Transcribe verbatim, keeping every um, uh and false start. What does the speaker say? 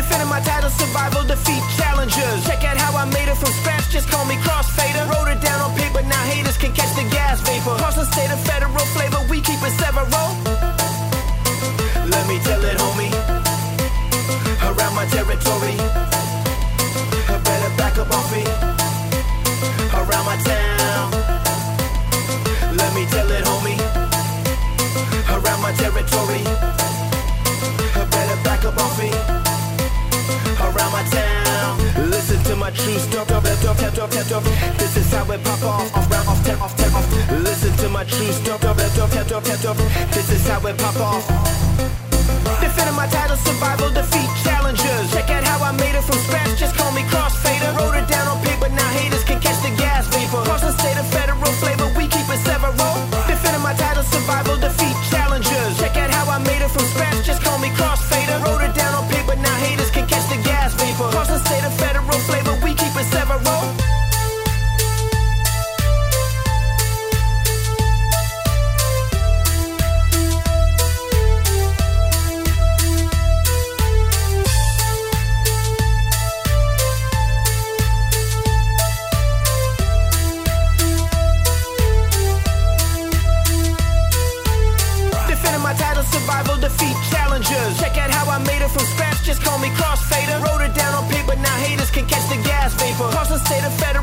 Defending my title, survival, defeat challengers. Check out how I made it from scratch, just call me Crossfader. Wrote it down on paper, now haters can catch the gas vapor. Carson State of federal flavor, we keep it several. Let me tell it, homie. Around my territory, I better back up off me. Around my town, let me tell it, homie. Around my territory, I better back up off me. Around my town, listen to my true stuff. This is how it pop off, off, round, off, ten, off, ten, off. Listen to my true stuff. This is how it pop off. Defending my title, survival, defeat challengers. Check out how I made it from scratch, just call me Crossfader. Wrote it down on paper, now haters can catch the gas vapor. Carson State of federal flavor, we keep it several. Defending my title, survival, defeat challengers. Check out how I made it from scratch, just call me Crossfader. Wrote it down on paper, now haters can catch the gas vapor. Carson State of federal flavor, we keep it several. Survival, defeat challengers. Check out how I made it from scratch, just call me Crossfader. Wrote it down on paper, now haters can catch the gas vapor. Carson State of federal